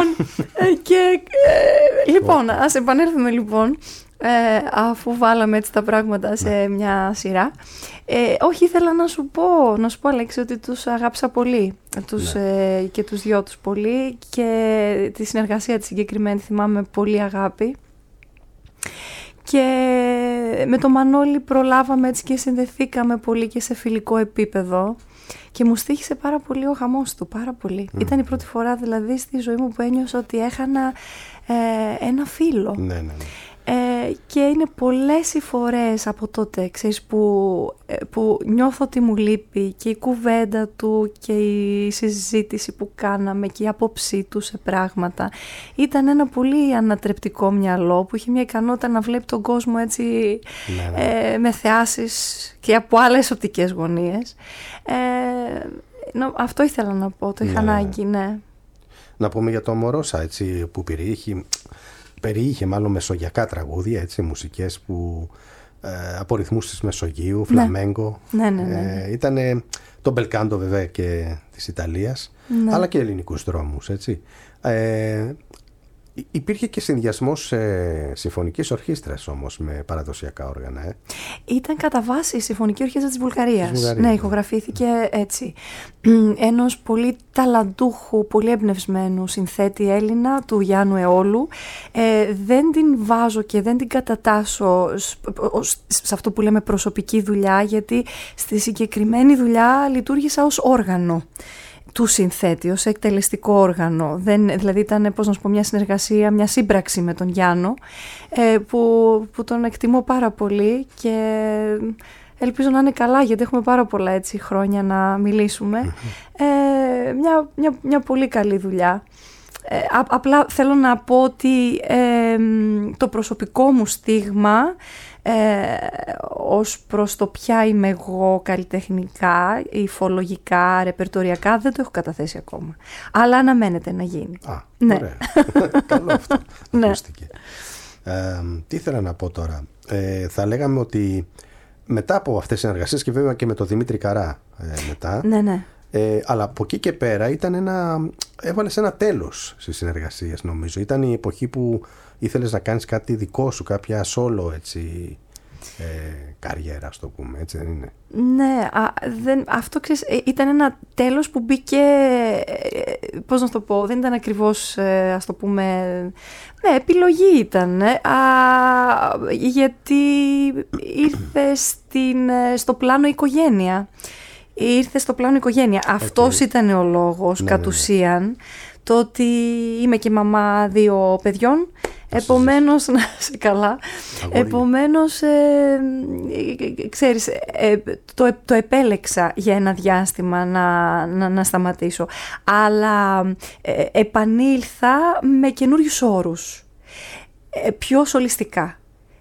Speaker 4: λοιπόν, ας επανέλθουμε λοιπόν. Αφού βάλαμε έτσι τα πράγματα σε μια σειρά, όχι, ήθελα να σου πω Αλέξη, ότι τους αγάπησα πολύ, και τους δυο τους πολύ, και τη συνεργασία της συγκεκριμένη θυμάμαι πολύ αγάπη, και με τον Μανώλη προλάβαμε έτσι και συνδεθήκαμε πολύ και σε φιλικό επίπεδο, και μου στοίχησε πάρα πολύ ο γαμός του, πάρα πολύ. Ήταν η πρώτη φορά δηλαδή στη ζωή μου που ένιωσα ότι έχανα ένα φίλο.
Speaker 1: Ναι.
Speaker 4: Και είναι πολλές οι φορές από τότε, ξέρεις, που νιώθω ότι μου λείπει, και η κουβέντα του και η συζήτηση που κάναμε και η άποψή του σε πράγματα. Ήταν ένα πολύ ανατρεπτικό μυαλό που είχε μια ικανότητα να βλέπει τον κόσμο έτσι, με θεάσεις και από άλλες οπτικές γωνίες. Αυτό ήθελα να πω, το είχα ανάγκη, ναι.
Speaker 1: Να πούμε για το Αμορόσα, έτσι, που περιείχε μάλλον μεσογειακά τραγούδια, έτσι, μουσικές που από ρυθμούς της Μεσογείου, φλαμέγκο.
Speaker 4: Ναι.
Speaker 1: Ήτανε το μπελκάντο βέβαια και της Ιταλίας, αλλά και ελληνικούς δρόμους, έτσι. Υπήρχε και συνδυασμός συμφωνικής ορχήστρας όμως με παραδοσιακά όργανα.
Speaker 4: Ήταν κατά βάση η Συμφωνική Ορχήστρα της Βουλγαρίας. Ναι, ηχογραφήθηκε έτσι. Ενός πολύ ταλαντούχου, πολύ εμπνευσμένου συνθέτη Έλληνα, του Γιάννου Εόλου. Δεν την βάζω και δεν την κατατάσσω σε αυτό που λέμε προσωπική δουλειά, γιατί στη συγκεκριμένη δουλειά λειτουργήσα ως όργανο του συνθέτη, ως εκτελεστικό όργανο. Δηλαδή ήταν, πώς να σου πω, μια συνεργασία, μια σύμπραξη με τον Γιάννο, που τον εκτιμώ πάρα πολύ, και ελπίζω να είναι καλά, γιατί έχουμε πάρα πολλά έτσι χρόνια να μιλήσουμε. Μια πολύ καλή δουλειά. Απλά θέλω να πω ότι το προσωπικό μου στίγμα ως προς το ποια είμαι εγώ καλλιτεχνικά, υφολογικά, ρεπερτοριακά, δεν το έχω καταθέσει ακόμα. Αλλά αναμένεται να γίνει.
Speaker 1: Ωραία. Καλό αυτό. Ακούστηκε. Τι ήθελα να πω τώρα. Θα λέγαμε ότι μετά από αυτές τις συνεργασίες, και βέβαια και με τον Δημήτρη Καρά μετά,
Speaker 4: ναι.
Speaker 1: Αλλά από εκεί και πέρα έβαλες ένα τέλος στις συνεργασίες, νομίζω. Ήταν η εποχή που ήθελες να κάνεις κάτι δικό σου, κάποια solo, έτσι, καριέρα, ας το πούμε, έτσι δεν είναι?
Speaker 4: Ναι, αυτό ξέρεις, ήταν ένα τέλος που μπήκε, πώς να το πω, δεν ήταν ακριβώς, ας το πούμε, ναι, επιλογή ήταν, γιατί ήρθε στο πλάνο οικογένεια. Ήρθε στο πλάνο οικογένεια. Αυτός ήταν ο λόγος, κατ' ουσίαν, το ότι είμαι και μαμά 2 παιδιών. Επομένως, να σε καλά. Επομένως, ξέρεις, το επέλεξα για ένα διάστημα να σταματήσω. Αλλά επανήλθα με καινούριους όρους. Πιο σολιστικά.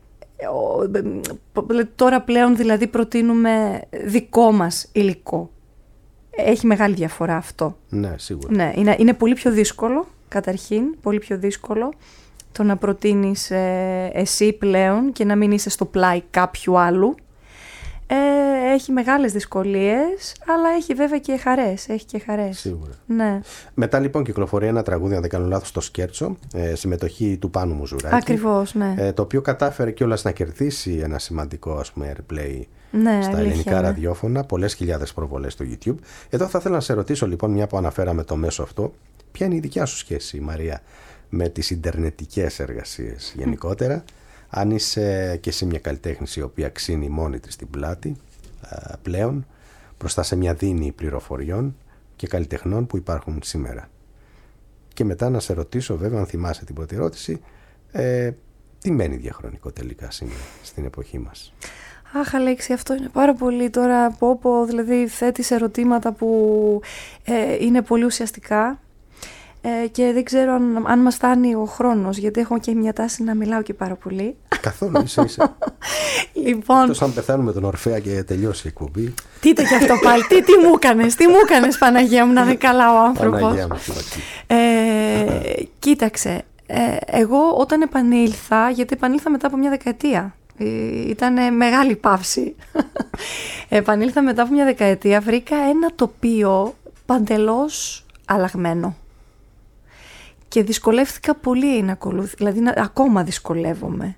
Speaker 4: Τώρα πλέον δηλαδή προτείνουμε δικό μας υλικό. Έχει μεγάλη διαφορά αυτό.
Speaker 1: Ναι, σίγουρα.
Speaker 4: Ναι, είναι πολύ πιο δύσκολο, καταρχήν, πολύ πιο δύσκολο το να προτείνεις εσύ πλέον και να μην είσαι στο πλάι κάποιου άλλου. Έχει μεγάλες δυσκολίες, αλλά έχει βέβαια και χαρές.
Speaker 1: Σίγουρα.
Speaker 4: Ναι.
Speaker 1: Μετά λοιπόν κυκλοφορεί ένα τραγούδι, αν δεν κάνω λάθος, στο Σκέρτσο, συμμετοχή του Πάνου Μουζουράκη.
Speaker 4: Ακριβώς, ναι.
Speaker 1: Το οποίο κατάφερε κιόλας να κερδίσει ένα σημαντικό, ας πούμε, airplay στα
Speaker 4: ναι.
Speaker 1: ελληνικά ραδιόφωνα, πολλές χιλιάδες προβολές στο YouTube. Εδώ θα ήθελα να σε ρωτήσω λοιπόν, μια που αναφέραμε το μέσο αυτό, ποια είναι η δικιά σου σχέση, Μαρία, με τις ιντερνετικές εργασίες γενικότερα? Αν είσαι και εσύ μια καλλιτέχνης η οποία ξύνει μόνη της την πλάτη πλέον, μπροστά σε μια δίνη πληροφοριών και καλλιτεχνών που υπάρχουν σήμερα. Και μετά να σε ρωτήσω, βέβαια, αν θυμάσαι την πρώτη ερώτηση, τι μένει διαχρονικό τελικά σήμερα στην εποχή μας?
Speaker 4: Αχ, Αλέξη, αυτό είναι πάρα πολύ τώρα δηλαδή θέτεις ερωτήματα που είναι πολύ ουσιαστικά και δεν ξέρω αν μας φτάνει ο χρόνος, γιατί έχω και μια τάση να μιλάω και πάρα πολύ.
Speaker 1: Καθόλου, είσαι.
Speaker 4: Λοιπόν,
Speaker 1: εκτός αν πεθάνουμε τον Ορφέα και τελειώσει η εκπομπή.
Speaker 4: Τι ήταν και αυτό πάλι, τι μου έκανες Παναγία μου, να είναι καλά ο άνθρωπος.
Speaker 1: Παναγία μου,
Speaker 4: κοίταξε, εγώ όταν επανήλθα, γιατί επανήλθα μετά από μια δεκαετία, ήταν μεγάλη παύση. Επανήλθα μετά από μια δεκαετία, βρήκα ένα τοπίο παντελώς αλλαγμένο. Και δυσκολεύτηκα πολύ να ακολουθήσω, δηλαδή ακόμα δυσκολεύομαι.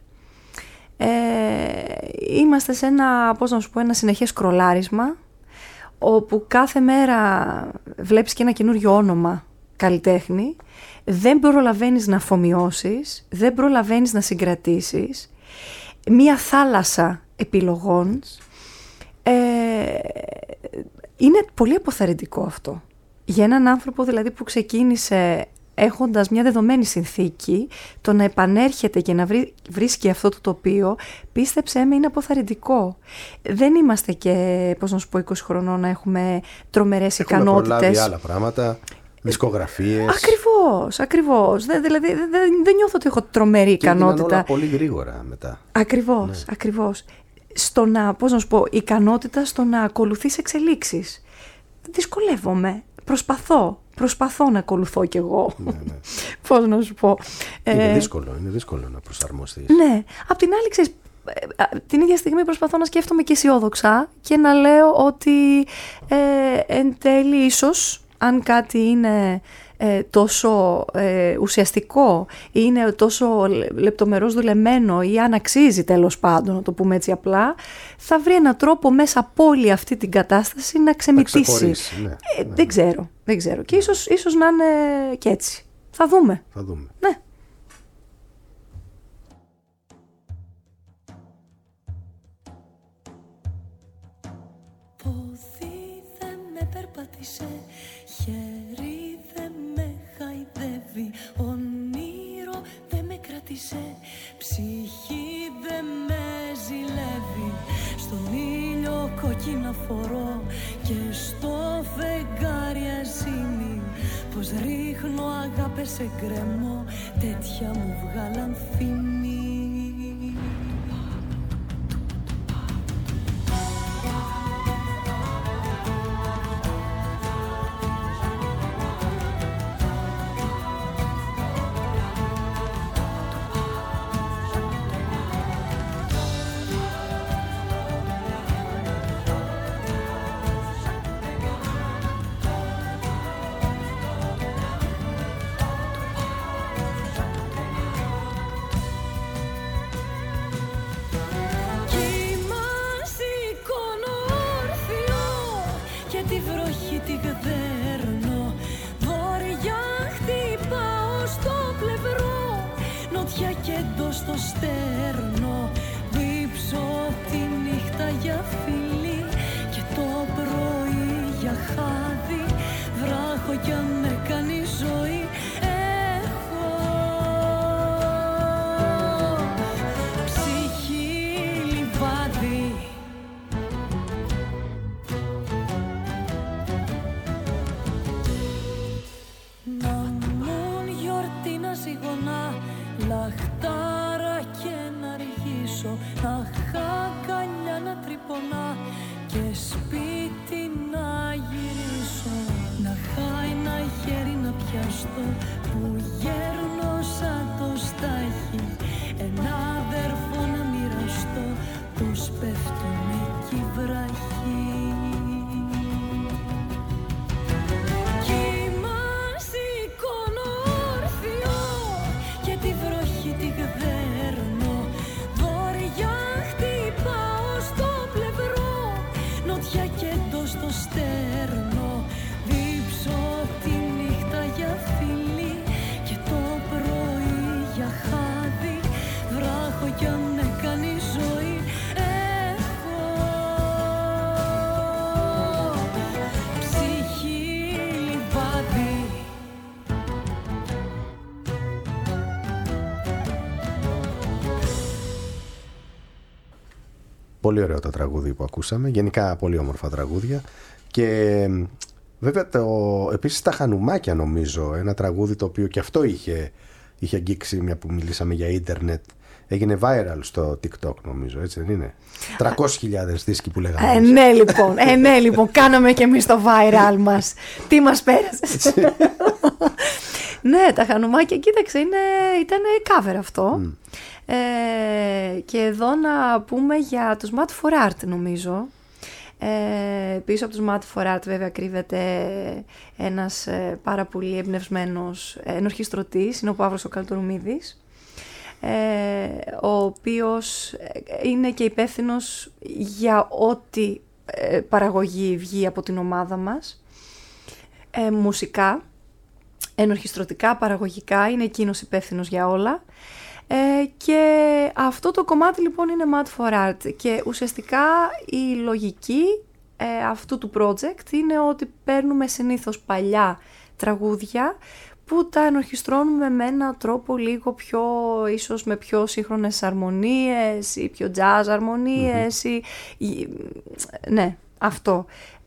Speaker 4: Είμαστε σε ένα συνεχές σκρολάρισμα, όπου κάθε μέρα βλέπεις και ένα καινούριο όνομα καλλιτέχνη, δεν προλαβαίνεις να αφομοιώσεις, δεν προλαβαίνεις να συγκρατήσεις, μία θάλασσα επιλογών. Είναι πολύ αποθαρρυντικό αυτό. Για έναν άνθρωπο δηλαδή που ξεκίνησε έχοντας μια δεδομένη συνθήκη, το να επανέρχεται και να βρίσκει αυτό το τοπίο, πίστεψέ με, είναι αποθαρρυντικό. Δεν είμαστε και, 20 χρονών να έχουμε τρομερές ικανότητες.
Speaker 1: Έχουμε προλάβει άλλα πράγματα, δισκογραφίες.
Speaker 4: Ακριβώς. Δηλαδή δεν νιώθω ότι έχω τρομερή ικανότητα.
Speaker 1: Και όλα πολύ γρήγορα μετά.
Speaker 4: Ακριβώς. Στο να, ικανότητα στο να ακολουθείς εξελίξεις. Δυσκολεύομαι. Προσπαθώ να ακολουθώ κι εγώ.
Speaker 1: Ναι.
Speaker 4: Πώς να σου πω.
Speaker 1: Είναι δύσκολο να προσαρμοστείς.
Speaker 4: Ναι. Απ' την άλλη, ξέρεις, την ίδια στιγμή προσπαθώ να σκέφτομαι και αισιόδοξα και να λέω ότι εν τέλει ίσως, αν κάτι είναι τόσο ουσιαστικό ή είναι τόσο λεπτομερώς δουλεμένο ή αν αξίζει τέλος πάντων, να το πούμε έτσι απλά, θα βρει έναν τρόπο μέσα από όλη αυτή την κατάσταση να ξεμητήσει. Δεν ξέρω. Και ίσως να είναι και έτσι. Θα δούμε. Ναι.
Speaker 3: Πόδι δεν με περπάτησε, χέρι δεν με χαϊδεύει, όνειρο δεν με κράτησε, ψυχή δεν με ζηλεύει. Στον ήλιο κόκκινα φορώ και στο φεγγάρι αζήμι, πως ρίχνω αγάπες σε γκρεμό, τέτοια μου βγάλαν φήμη. Στο στέρνο δίψω τη νύχτα για φίλη και το πρωί για χάδι, βράχο κι αν με κάνει ζωή έχω ψυχή λιβάδι. Να μουν γιορτή να ζυγωνά, λαχτάρα και να αργήσω, να χαγκαλιά να τρυπωνά και σπίτι να γυρίσω, να χάει ένα χέρι να πιαστώ που γέρνω σαν το στάχι, ένα αδερφό να μοιραστώ, πως πέφτουν εκεί βράχοι. Στο στέρνο δίψω τη νύχτα για φίλη και το
Speaker 1: Πολύ ωραίο το τραγούδι που ακούσαμε. Γενικά πολύ όμορφα τραγούδια. Και βέβαια επίσης τα Χανουμάκια, νομίζω, ένα τραγούδι το οποίο και αυτό είχε αγγίξει, μια που μιλήσαμε για ίντερνετ. Έγινε viral στο TikTok, νομίζω, έτσι δεν είναι? 300.000 δίσκοι που λέγαμε.
Speaker 4: Ναι λοιπόν, κάναμε και εμείς το viral μας. Τι μας πέρασε. Ναι, τα Χανουμάκια, κοίταξε, ήταν cover αυτό. Και εδώ να πούμε για τους Mad for Art, νομίζω. Πίσω από τους Mad for Art βέβαια κρύβεται ένας πάρα πολύ εμπνευσμένος ενορχιστρωτής, είναι ο Παύρος ο Καλτορμίδης, ο οποίος είναι και υπεύθυνος για ό,τι παραγωγή βγει από την ομάδα μας, μουσικά, ενορχιστρωτικά, παραγωγικά, είναι εκείνος υπεύθυνος για όλα. Και αυτό το κομμάτι λοιπόν είναι Mad for Art και ουσιαστικά η λογική αυτού του project είναι ότι παίρνουμε συνήθως παλιά τραγούδια που τα ενορχιστρώνουμε με έναν τρόπο λίγο πιο, ίσως με πιο σύγχρονες αρμονίες ή πιο jazz αρμονίες ναι, αυτό.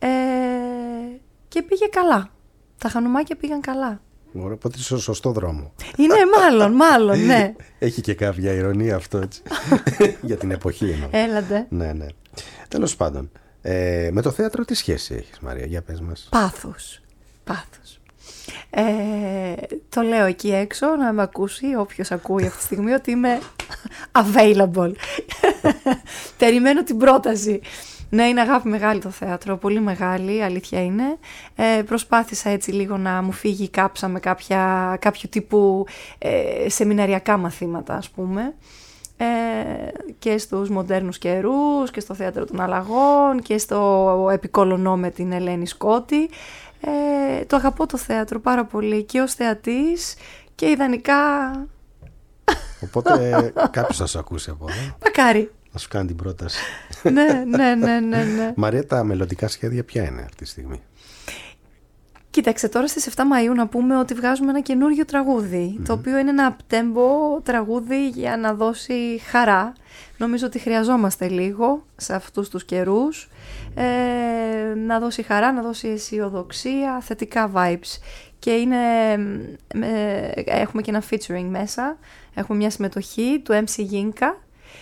Speaker 4: Και πήγε καλά. Τα Χανουμάκια πήγαν καλά.
Speaker 1: Ωραία, οπότε είσαι στο σωστό δρόμο.
Speaker 4: Είναι μάλλον, ναι.
Speaker 1: Έχει και κάποια ηρωνία αυτό, έτσι. Για την εποχή εννοώ.
Speaker 4: Έλατε.
Speaker 1: Ναι. Τέλος πάντων, με το θέατρο τι σχέση έχεις, Μαρία, για πες μας.
Speaker 4: Πάθος. Το λέω εκεί έξω να με ακούσει όποιος ακούει αυτή τη στιγμή ότι είμαι available. Περιμένω την πρόταση. Ναι, είναι αγάπη μεγάλη το θέατρο, πολύ μεγάλη, αλήθεια είναι. Προσπάθησα έτσι λίγο να μου φύγει η κάψα με κάποιο τύπου σεμιναριακά μαθήματα, ας πούμε. Και στους μοντέρνους καιρούς και στο θέατρο των αλλαγών και στο επικόλωνό με την Ελένη Σκότη. Το αγαπώ το θέατρο πάρα πολύ και ως θεατής και ιδανικά...
Speaker 1: Οπότε κάποιος θα σου ακούσει από εδώ.
Speaker 4: Μακάρι.
Speaker 1: Να σου κάνει την πρόταση.
Speaker 4: Ναι.
Speaker 1: Μαρία, τα μελλοντικά σχέδια ποια είναι αυτή τη στιγμή?
Speaker 4: Κοίταξε, τώρα στις 7 Μαΐου να πούμε ότι βγάζουμε ένα καινούριο τραγούδι, το οποίο είναι ένα up-tempo τραγούδι για να δώσει χαρά. Νομίζω ότι χρειαζόμαστε λίγο σε αυτούς τους καιρούς. Να δώσει χαρά, να δώσει αισιοδοξία, θετικά vibes. Και έχουμε και ένα featuring μέσα. Έχουμε μια συμμετοχή του MC Ginka.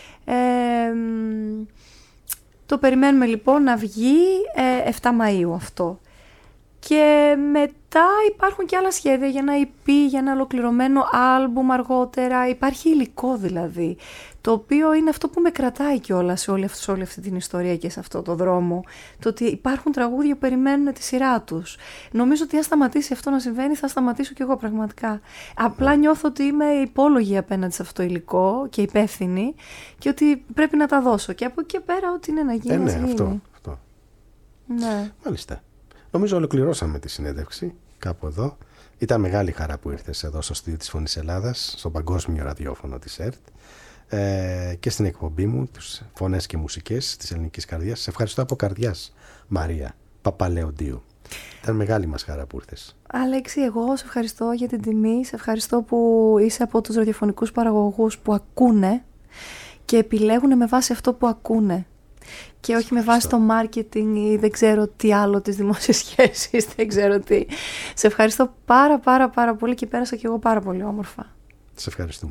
Speaker 4: Το περιμένουμε λοιπόν να βγει 7 Μαΐου αυτό. Και μετά υπάρχουν και άλλα σχέδια για ένα EP, για ένα ολοκληρωμένο άλμπουμ αργότερα. Υπάρχει υλικό δηλαδή, το οποίο είναι αυτό που με κρατάει κιόλας σε όλη αυτή την ιστορία και σε αυτό το δρόμο. Το ότι υπάρχουν τραγούδια που περιμένουν τη σειρά τους. Νομίζω ότι αν σταματήσει αυτό να συμβαίνει θα σταματήσω κι εγώ πραγματικά. Απλά νιώθω ότι είμαι υπόλογη απέναντι σε αυτό το υλικό και υπεύθυνη και ότι πρέπει να τα δώσω. Και από εκεί και πέρα ό,τι είναι να γίνει.
Speaker 1: Ναι, αυτό.
Speaker 4: Ναι.
Speaker 1: Μάλιστα. Νομίζω ολοκληρώσαμε τη συνέντευξη κάπου εδώ. Ήταν μεγάλη χαρά που ήρθες εδώ στο στούντιο της Φωνής Ελλάδας, στο παγκόσμιο ραδιόφωνο της ΕΡΤ και στην εκπομπή μου, τους Φωνές και Μουσικές της Ελληνικής Καρδιάς. Σε ευχαριστώ από καρδιάς, Μαρία Παπαλεοντίου. Ήταν μεγάλη μας χαρά που ήρθες.
Speaker 4: Αλέξη, εγώ σε ευχαριστώ για την τιμή, σε ευχαριστώ που είσαι από τους ραδιοφωνικούς παραγωγούς που ακούνε και επιλέγουν με βάση αυτό που ακούνε. Και όχι με βάση το marketing ή δεν ξέρω τι άλλο, τις δημόσιες σχέσεις, δεν ξέρω τι. Σε ευχαριστώ πάρα πολύ και πέρασα και εγώ πάρα πολύ όμορφα.
Speaker 1: Σε ευχαριστούμε.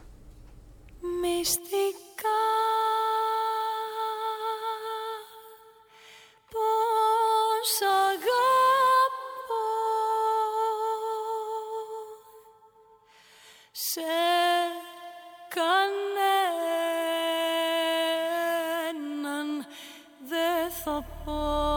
Speaker 3: Μυστικά πως αγαπώ σε κανέναν δεν θα πω.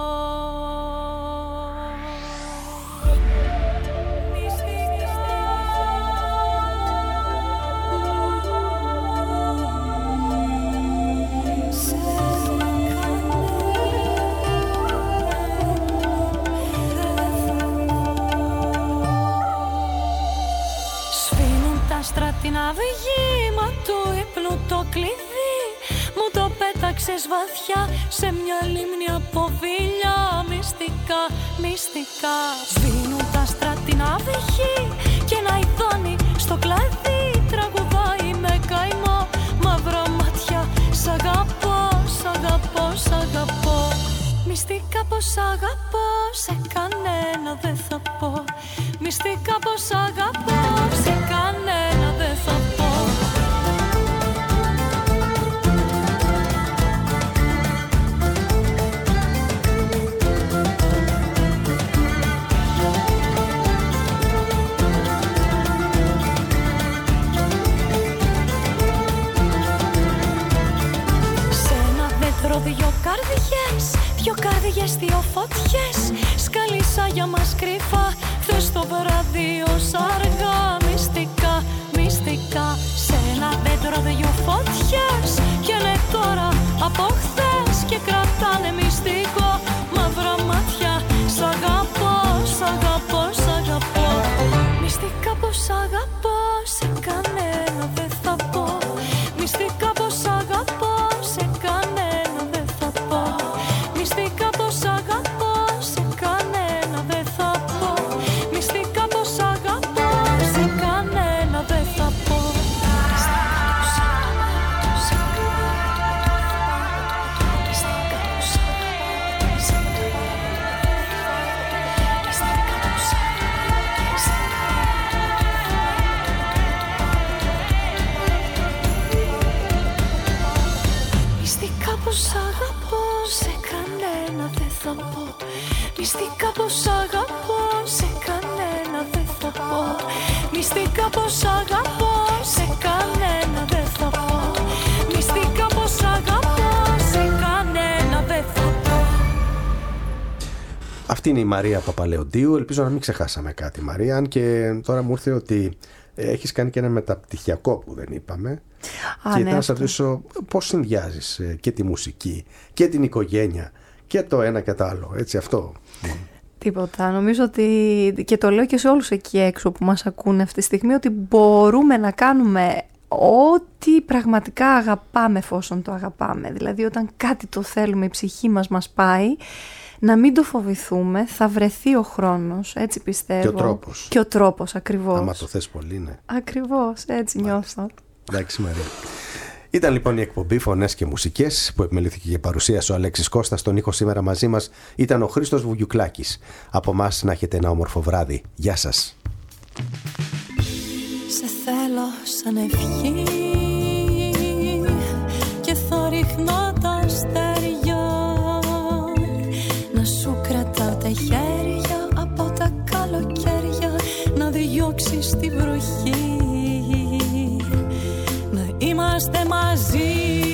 Speaker 3: Την αυγήμα του ύπνου το κλειδί μου το πέταξες βαθιά σε μια λίμνη από βίλια μυστικά, μυστικά. Σβήνουν τα άστρα την αυγή και ένα ειδόνι στο κλαδί τραγουδάει με καημό μαύρα μάτια. Σ' αγαπώ, σ' αγαπώ. αγαπώ, σε κανένα δεν θα πω. Μυστικά πως αγαπώ, σε κανένα δεν θα πω. Δυο καρδιές, δυο καρδιές, δυο φωτιές. Σκαλίσα για μας κρυφά, χθες το βράδυ ως αργά. Μυστικά, μυστικά, σε ένα δέντρο δυο φωτιές. Και ναι τώρα από χθες και κρατάνε μυστικό. Μαύρα μάτια, σ' αγαπώ, σ' αγαπώ, σ' αγαπώ. Μυστικά πως αγαπώ, σε κανένα δεν θα πω. Μυστικά πως αγαπώ, σε κανένα δεν θα πω. Μυστικά πως αγαπώ, σε κανένα δεν θα πω. Μυστικά πως αγαπώ, σε κανένα δεν θα πω. Μυστικά πως αγαπώ, σε κανένα δεν θα πω. Μυστικά πως αγαπώ, σε κανένα δεν θα πω. Μυστικά πως αγαπώ, σε κανένα δεν θα πω.
Speaker 1: Αυτή είναι η Μαρία Παπαλεοντίου. Ελπίζω να μην ξεχάσαμε κάτι, Μαρία. Αν και τώρα μου ήρθε ότι έχεις κάνει και ένα μεταπτυχιακό που δεν είπαμε. Και ήθελα να σας ρωτήσω πώς συνδυάζεις και τη μουσική και την οικογένεια και το ένα και το άλλο, έτσι αυτό.
Speaker 4: Τίποτα. Νομίζω ότι, και το λέω και σε όλους εκεί έξω που μας ακούνε αυτή τη στιγμή, ότι μπορούμε να κάνουμε ό,τι πραγματικά αγαπάμε εφόσον το αγαπάμε. Δηλαδή όταν κάτι το θέλουμε, η ψυχή μας πάει, να μην το φοβηθούμε, θα βρεθεί ο χρόνος, έτσι πιστεύω.
Speaker 1: Και ο τρόπος.
Speaker 4: Και ο τρόπος, ακριβώς.
Speaker 1: Άμα το θες πολύ, ναι.
Speaker 4: Ακριβώς, έτσι νιώθω.
Speaker 1: Εντάξει, Μαρία. Ήταν λοιπόν η εκπομπή Φωνές και Μουσικές που επιμελήθηκε και παρουσίασε ο Αλέξης Κώστας. Στον ήχο σήμερα μαζί μας ήταν ο Χρήστος Βουγιουκλάκης. Από εμάς να έχετε ένα όμορφο βράδυ. Γεια σας.
Speaker 3: Σε θέλω σαν ευχή και θα ρίχνω τα αστέρια να σου κρατάω τα χέρια από τα καλοκαίρια, να διώξεις τη βροχή. Είμαστε μαζί.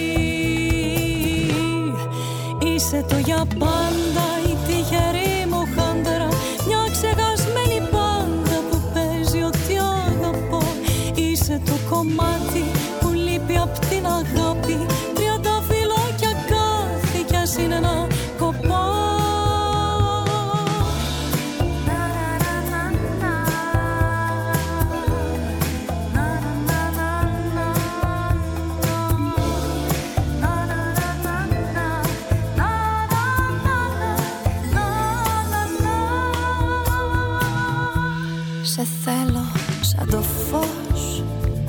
Speaker 3: Είσαι το για πάντα, η τυχερή μου χάντρα. Μια ξεχασμένη πάντα που παίζει ότι αγαπώ. Είσαι το κομμάτι που λείπει απ' την αγάπη. 30 φιλόκια κάθε κι ας είναι ένα κοπό. Σε θέλω σαν το φως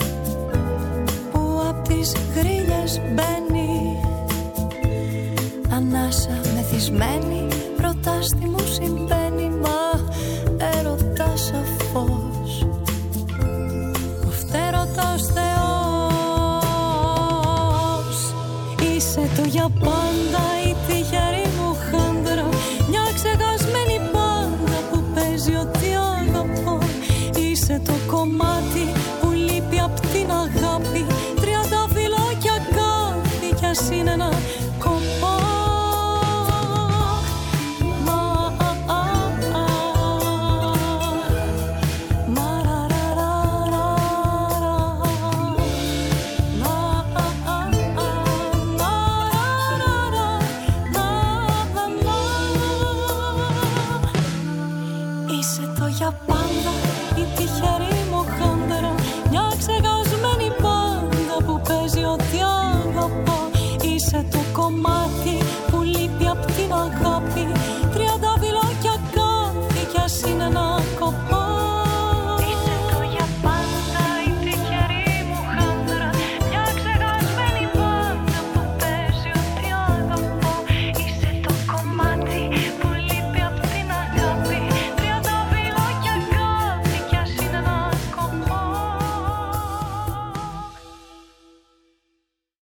Speaker 3: που απ' τις γρίλες μπαίνει. Ανάσα μεθυσμένη, ρωτάς τι μου συμβαίνει. Μα έρωτας σαφώς, ο φτερωτός Θεός. Είσαι το για πάντα, η τυχερή μου χάντρα. Μια ξεχασμένη πάντα που παίζει ότι αγαπώ. Είσαι το κομμάτι που λείπει απ' την αγάπη. 30 φιλόκια κάθε κι ας είναι ένα κοπό. Είσαι το για πάντα, η τυχερή μου χάντρα. Μια ξεχασμένη πάντα που παίζει ότι αγαπώ. Είσαι το κομμάτι που λείπει απ' την αγάπη.